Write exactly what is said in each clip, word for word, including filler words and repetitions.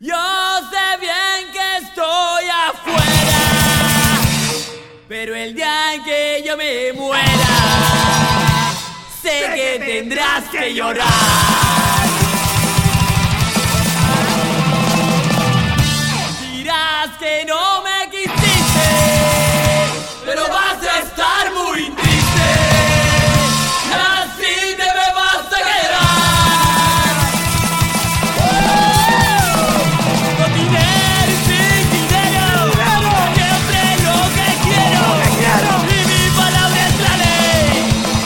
Yo sé bien que estoy afuera, pero el día en que yo me muera, sé que tendrás que llorar. Dirás que no me quisiste, pero vas a estar muy triste, y así te me vas a quedar. Con dinero y sin dinero, siempre lo que quiero, y mi palabra es la ley.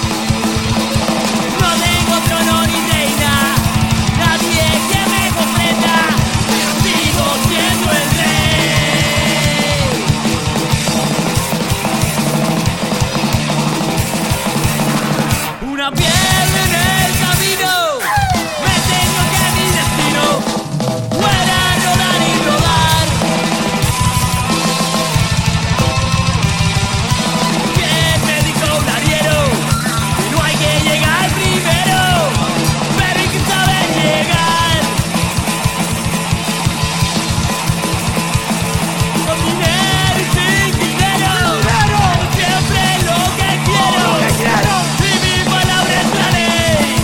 No tengo trono ni reina, nadie que me comprenda, pero sigo siendo el rey. Una piedra en el camino, me tengo que a mi destino, fuera a rodar y rodar. ¿Quién me dijo un arriero? Que no hay que llegar primero, pero hay que saber llegar. Con dinero y sin dinero, siempre lo que quiero, y mi palabra es la ley.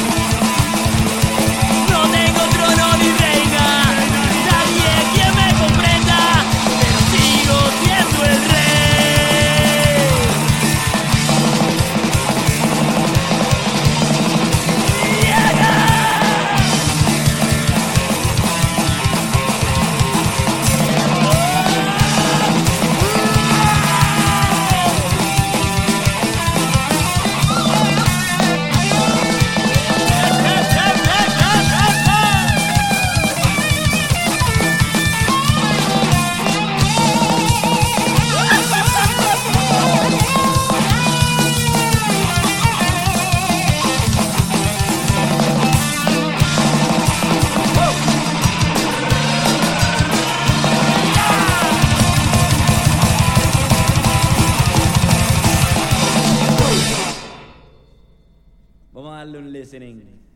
No tengo trono ni reina, nadie quien me comprenda, pero sigo siendo el rey. Vamos a darle un listening.